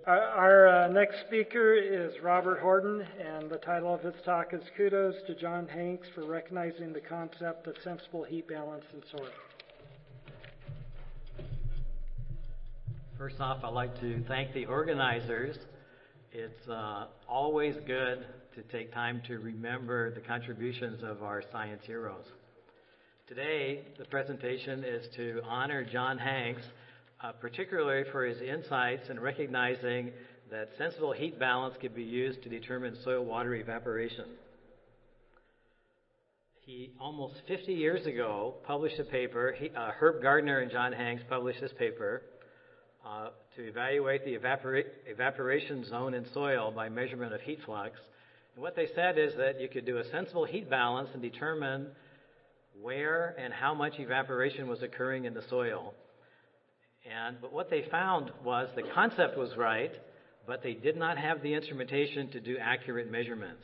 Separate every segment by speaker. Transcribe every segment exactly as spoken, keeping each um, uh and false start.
Speaker 1: Our, our uh, next speaker is Robert Horton, and the title of his talk is Kudos to John Hanks for Recognizing the Concept of Sensible Heat Balance in Soil.
Speaker 2: First off, I'd like to thank the organizers. It's uh, always good to take time to remember the contributions of our science heroes. Today, the presentation is to honor John Hanks, uh, particularly for his insights in recognizing that sensible heat balance could be used to determine soil water evaporation. He, almost fifty years ago, published a paper. He, uh, Herb Gardner and John Hanks published this paper uh, to evaluate the evapora- evaporation zone in soil by measurement of heat flux. And what they said is that you could do a sensible heat balance and determine where and how much evaporation was occurring in the soil. And but what they found was the concept was right, but they did not have the instrumentation to do accurate measurements.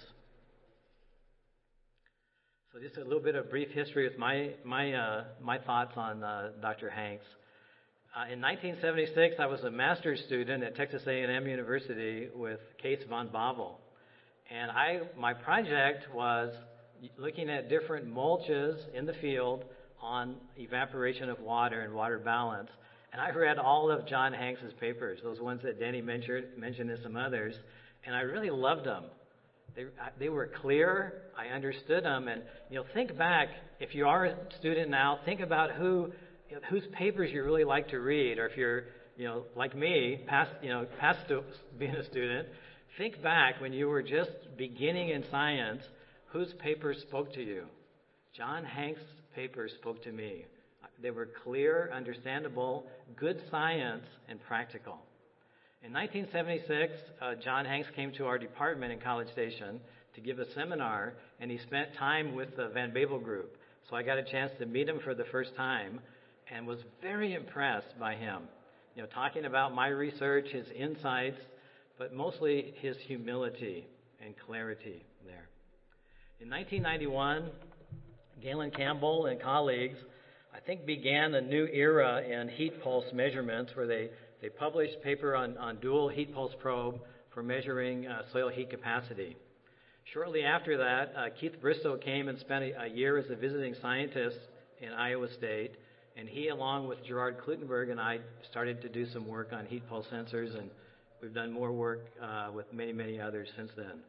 Speaker 2: So just a little bit of brief history with my my uh, my thoughts on uh, Doctor Hanks. Uh, in nineteen seventy-six, I was a master's student at Texas A and M University with Kees van Bavel, and I my project was looking at different mulches in the field on evaporation of water and water balance. And I read all of John Hanks's papers, those ones that Denny mentioned, mentioned and some others, and I really loved them. They, they were clear, I understood them, and you know, think back, if you are a student now, think about who, you know, whose papers you really like to read, or if you're, you know, like me, past, you know, past being a student, think back when you were just beginning in science, whose papers spoke to you? John Hanks' papers spoke to me. They were clear, understandable, good science, and practical. In nineteen seventy-six, uh, John Hanks came to our department in College Station to give a seminar, and he spent time with the Van Babel group. So I got a chance to meet him for the first time and was very impressed by him. You know, talking about my research, his insights, but mostly his humility and clarity there. In nineteen ninety-one, Galen Campbell and colleagues, I think, began a new era in heat pulse measurements where they, they published a paper on, on dual heat pulse probe for measuring uh, soil heat capacity. Shortly after that, uh, Keith Bristow came and spent a, a year as a visiting scientist in Iowa State, and he, along with Gerard Klutenberg and I, started to do some work on heat pulse sensors, and we've done more work uh, with many, many others since then.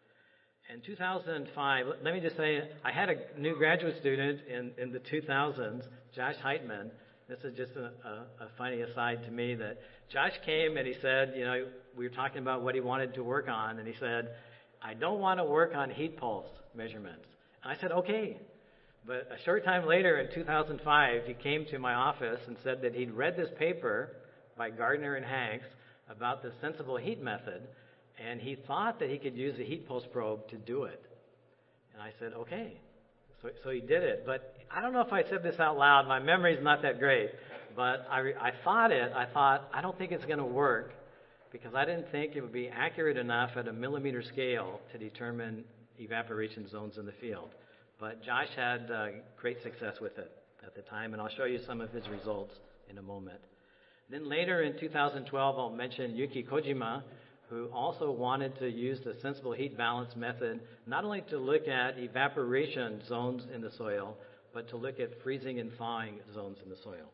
Speaker 2: In two thousand five, let me just say, I had a new graduate student in, in the two thousands, Josh Heitman. This is just a, a, a funny aside to me that Josh came and he said, you know, we were talking about what he wanted to work on, and he said, I don't want to work on heat pulse measurements. And I said, okay. But a short time later, in two thousand five, he came to my office and said that he'd read this paper by Gardner and Hanks about the sensible heat method, and he thought that he could use a heat pulse probe to do it. And I said, okay. So, so he did it. But I don't know if I said this out loud. My memory's not that great. But I, I thought it. I thought, I don't think it's going to work because I didn't think it would be accurate enough at a millimeter scale to determine evaporation zones in the field. But Josh had uh, great success with it at the time, and I'll show you some of his results in a moment. Then later in two thousand twelve, I'll mention Yuki Kojima, who also wanted to use the sensible heat balance method, not only to look at evaporation zones in the soil, but to look at freezing and thawing zones in the soil.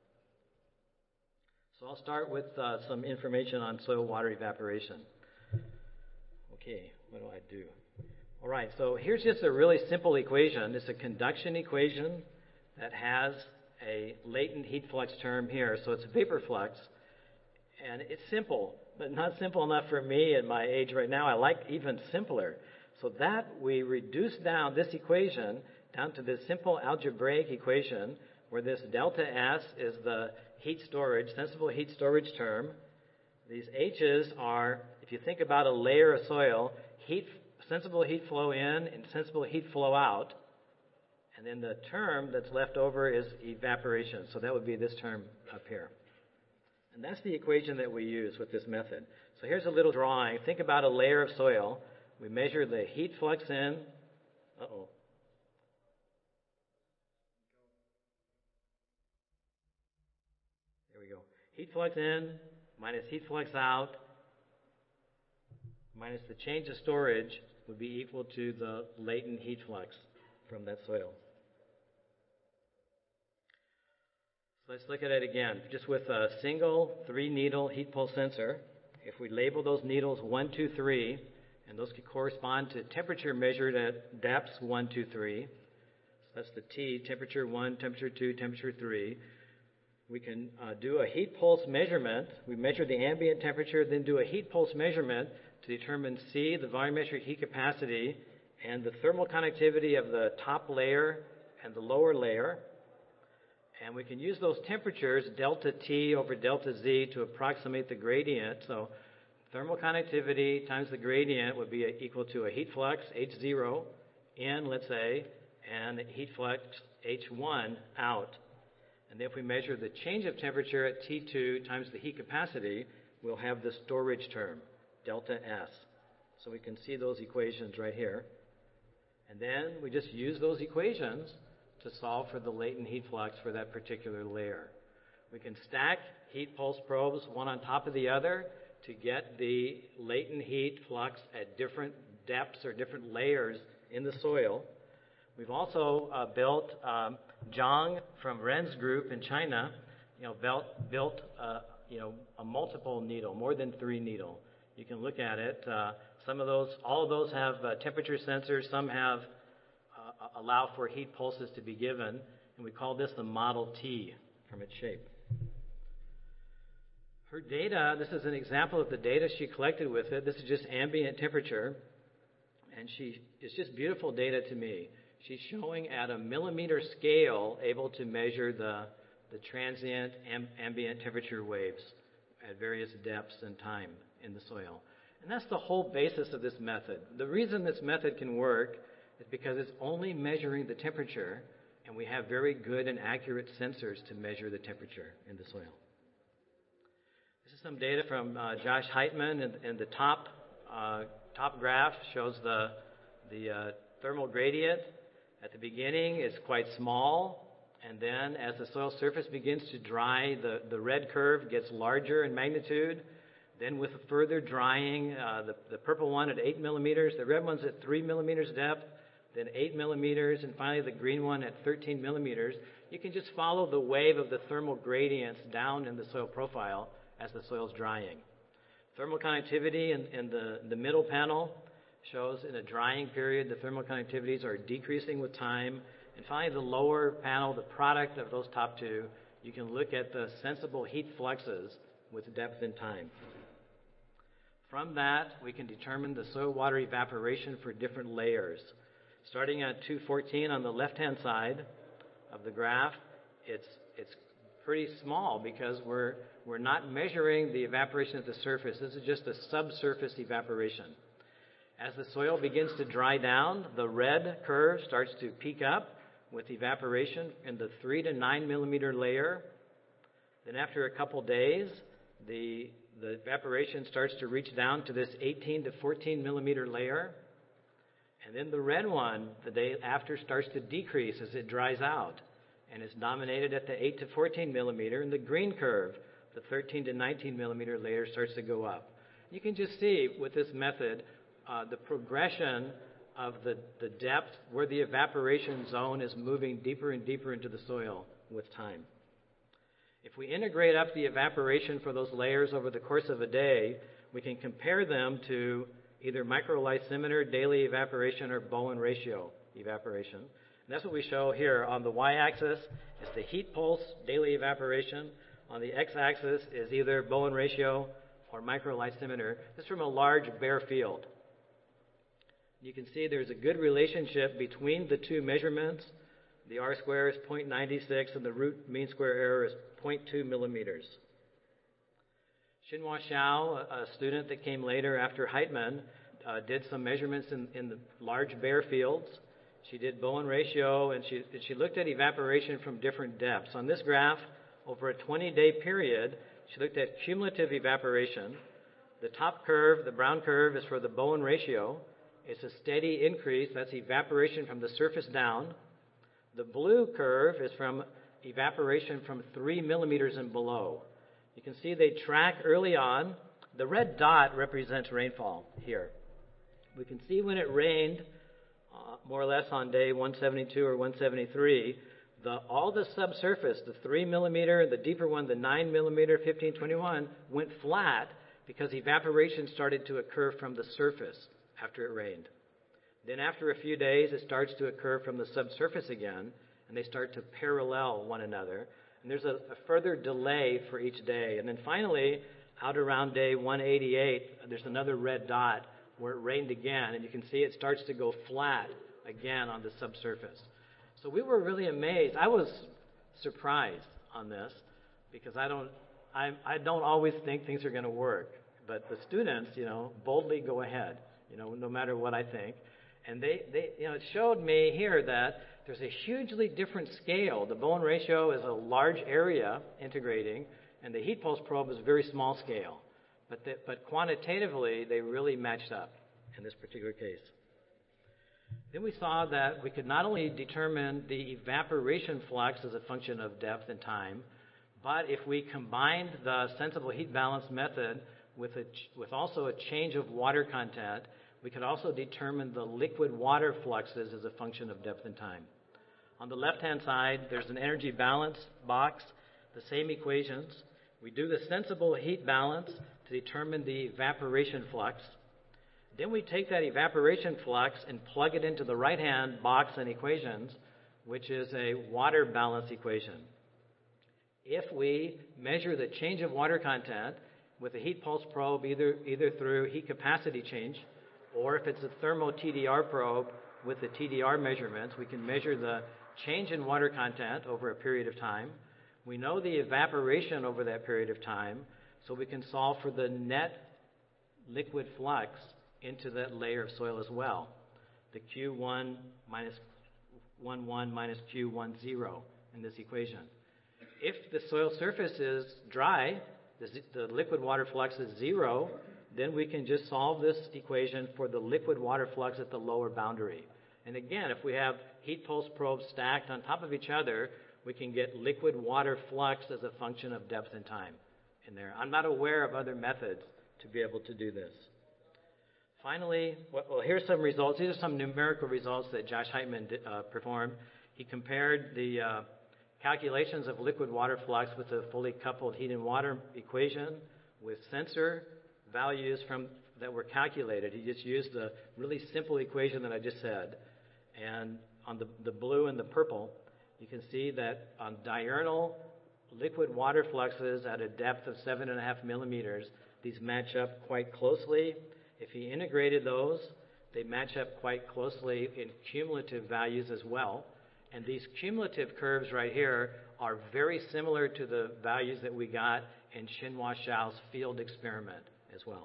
Speaker 2: So I'll start with uh, some information on soil water evaporation. Okay, what do I do? All right, so here's just a really simple equation. It's a conduction equation that has a latent heat flux term here. So it's vapor flux, and it's simple, but not simple enough for me at my age right now. I like even simpler. So that we reduce down this equation down to this simple algebraic equation where this delta S is the heat storage, sensible heat storage term. These H's are, if you think about a layer of soil, heat, sensible heat flow in and sensible heat flow out. And then the term that's left over is evaporation. So that would be this term up here. And that's the equation that we use with this method. So here's a little drawing. Think about a layer of soil. We measure the heat flux in. Uh-oh. There we go. Heat flux in minus heat flux out minus the change of storage would be equal to the latent heat flux from that soil. So let's look at it again. Just with a single three-needle heat pulse sensor, if we label those needles one, two, three, and those could correspond to temperature measured at depths one, two, three. So that's the T, temperature one, temperature two, temperature three. We can uh, do a heat pulse measurement. We measure the ambient temperature, then do a heat pulse measurement to determine C, the volumetric heat capacity, and the thermal conductivity of the top layer and the lower layer. And we can use those temperatures, delta T over delta Z, to approximate the gradient. So thermal conductivity times the gradient would be equal to a heat flux, H zero, in, let's say, and heat flux, H one, out. And if we measure the change of temperature at T two times the heat capacity, we'll have the storage term, delta S. So we can see those equations right here. And then we just use those equations to solve for the latent heat flux for that particular layer. We can stack heat pulse probes one on top of the other to get the latent heat flux at different depths or different layers in the soil. We've also uh, built, um, Zhang from Ren's group in China, you know, built, built uh, you know, a multiple needle, more than three needle. You can look at it. Uh, some of those, all of those have uh, temperature sensors. Some have uh, allow for heat pulses to be given, and we call this the Model T from its shape. Her data, this is an example of the data she collected with it. This is just ambient temperature, and she it's just beautiful data to me. She's showing at a millimeter scale, able to measure the, the transient am, ambient temperature waves at various depths and time in the soil. And that's the whole basis of this method. The reason this method can work is because it's only measuring the temperature, and we have very good and accurate sensors to measure the temperature in the soil. This is some data from uh, Josh Heitman, and, and the top uh, top graph shows the the uh, thermal gradient. At the beginning, it's quite small, and then as the soil surface begins to dry, the, the red curve gets larger in magnitude. Then with further drying, uh, the, the purple one at eight millimeters, the red one's at three millimeters depth, then eight millimeters, and finally the green one at thirteen millimeters. You can just follow the wave of the thermal gradients down in the soil profile as the soil's drying. Thermal conductivity in, in the, the middle panel shows in a drying period the thermal conductivities are decreasing with time. And finally, the lower panel, the product of those top two, you can look at the sensible heat fluxes with depth and time. From that, we can determine the soil water evaporation for different layers. Starting at two fourteen on the left-hand side of the graph, it's it's pretty small because we're we're not measuring the evaporation at the surface. This is just a subsurface evaporation. As the soil begins to dry down, the red curve starts to peak up with evaporation in the three to nine millimeter layer. Then after a couple days, the the evaporation starts to reach down to this eighteen to fourteen millimeter layer. And then the red one, the day after, starts to decrease as it dries out and is dominated at the eight to fourteen millimeter. And the green curve, the thirteen to nineteen millimeter layer, starts to go up. You can just see with this method uh, the progression of the, the depth where the evaporation zone is moving deeper and deeper into the soil with time. If we integrate up the evaporation for those layers over the course of a day, we can compare them to either microlysimeter daily evaporation or Bowen ratio evaporation. And that's what we show here. On the y-axis is the heat pulse daily evaporation. On the x-axis is either Bowen ratio or microlysimeter. This is from a large bare field. You can see there's a good relationship between the two measurements. The R square is zero point nine six and the root mean square error is zero point two millimeters. Xinhua Xiao, a student that came later after Heitman, uh, did some measurements in, in the large bare fields. She did Bowen ratio, and she, she looked at evaporation from different depths. On this graph, over a twenty-day period, she looked at cumulative evaporation. The top curve, the brown curve, is for the Bowen ratio. It's a steady increase. That's evaporation from the surface down. The blue curve is from evaporation from three millimeters and below. You can see they track early on. the red dot represents rainfall here. We can see when it rained, uh, more or less on day one seventy-two or one seventy-three, the, all the subsurface, the three millimeter, the deeper one, the nine millimeter, fifteen twenty-one, went flat because evaporation started to occur from the surface after it rained. Then after a few days, it starts to occur from the subsurface again, and they start to parallel one another. And there's a, a further delay for each day. And then finally, out around day one eighty-eight, there's another red dot where it rained again, and you can see it starts to go flat again on the subsurface. So we were really amazed. I was surprised on this because I don't, I, I don't always think things are going to work. But the students, you know, boldly go ahead, you know, no matter what I think. And they, they, you know, it showed me here that there's a hugely different scale. The Bowen ratio is a large area integrating, and the heat pulse probe is a very small scale. But, the, but quantitatively, they really matched up in this particular case. Then we saw that we could not only determine the evaporation flux as a function of depth and time, but if we combined the sensible heat balance method with, a, with also a change of water content, we could also determine the liquid water fluxes as a function of depth and time. On the left-hand side, there's an energy balance box, the same equations. We do the sensible heat balance to determine the evaporation flux. Then we take that evaporation flux and plug it into the right-hand box and equations, which is a water balance equation. If we measure the change of water content with a heat pulse probe, either, either through heat capacity change, or if it's a thermo T D R probe with the T D R measurements, we can measure the change in water content over a period of time. We know the evaporation over that period of time, so we can solve for the net liquid flux into that layer of soil as well. The Q one minus one one minus Q one zero in this equation. If the soil surface is dry, the, the liquid water flux is zero, then we can just solve this equation for the liquid water flux at the lower boundary. And again, if we have heat pulse probes stacked on top of each other, we can get liquid water flux as a function of depth and time in there. I'm not aware of other methods to be able to do this. Finally, well, here's some results. These are some numerical results that Josh Heitman did, uh, performed. He compared the uh, calculations of liquid water flux with a fully coupled heat and water equation with sensor values from that were calculated. He just used the really simple equation that I just said. And on the, the blue and the purple, you can see that on diurnal liquid water fluxes at a depth of seven and a half millimeters, these match up quite closely. If he integrated those, they match up quite closely in cumulative values as well. And these cumulative curves right here are very similar to the values that we got in Xinhua Xiao's field experiment as well.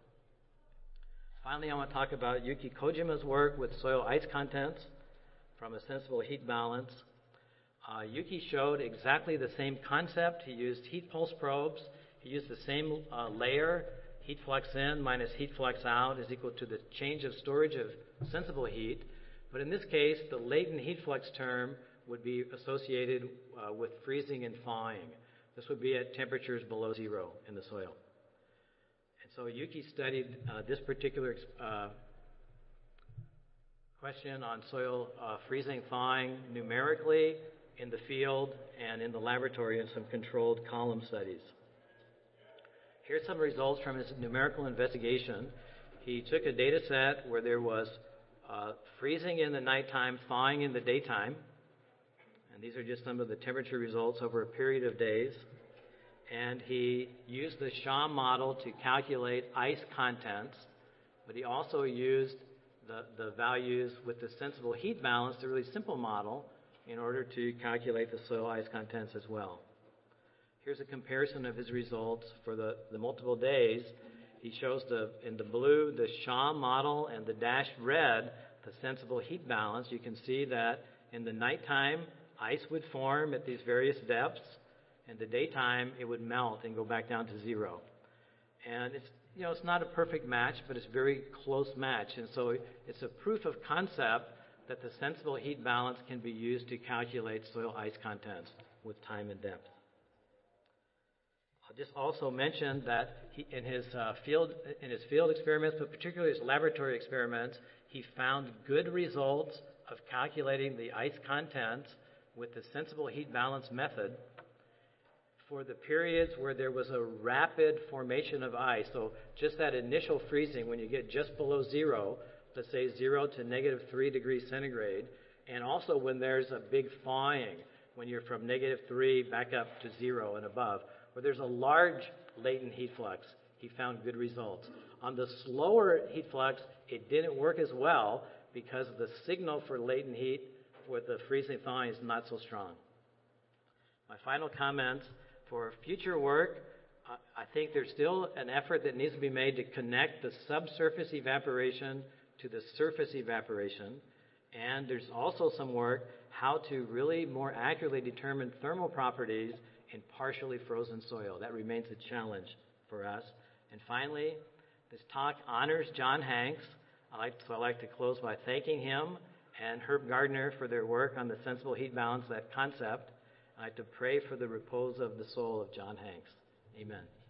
Speaker 2: Finally, I want to talk about Yuki Kojima's work with soil ice contents from a sensible heat balance. Uh, Yuki showed exactly the same concept. He used heat pulse probes. He used the same uh, layer. Heat flux in minus heat flux out is equal to the change of storage of sensible heat. But in this case, the latent heat flux term would be associated uh, with freezing and thawing. This would be at temperatures below zero in the soil. And so Yuki studied uh, this particular uh, question on soil uh, freezing, thawing numerically in the field and in the laboratory in some controlled column studies. Here's some results from his numerical investigation. He took a data set where there was uh, freezing in the nighttime, thawing in the daytime. And these are just some of the temperature results over a period of days. And he used the Shaw model to calculate ice contents, but he also used the, the values with the sensible heat balance, the really simple model, in order to calculate the soil ice contents as well. Here's a comparison of his results for the, the multiple days. He shows the in the blue the Shaw model and the dashed red the sensible heat balance. You can see that in the nighttime, ice would form at these various depths. In the daytime, it would melt and go back down to zero. And it's you know it's not a perfect match, but it's a very close match. And so it's a proof of concept that the sensible heat balance can be used to calculate soil ice contents with time and depth. just also mention that he, in his uh, field in his field experiments, but particularly his laboratory experiments, he found good results of calculating the ice contents with the sensible heat balance method for the periods where there was a rapid formation of ice. So just that initial freezing, when you get just below zero, let's say zero to negative three degrees centigrade, and also when there's a big thawing, when you're from negative three back up to zero and above, where there's a large latent heat flux, he found good results. On the slower heat flux, it didn't work as well because the signal for latent heat with the freezing thawing is not so strong. My final comments for future work, uh, I think there's still an effort that needs to be made to connect the subsurface evaporation to the surface evaporation. And there's also some work how to really more accurately determine thermal properties in partially frozen soil. That remains a challenge for us. And finally, this talk honors John Hanks. I like, so I'd like to close by thanking him and Herb Gardner for their work on the sensible heat balance, that concept. I'd like to pray for the repose of the soul of John Hanks. Amen.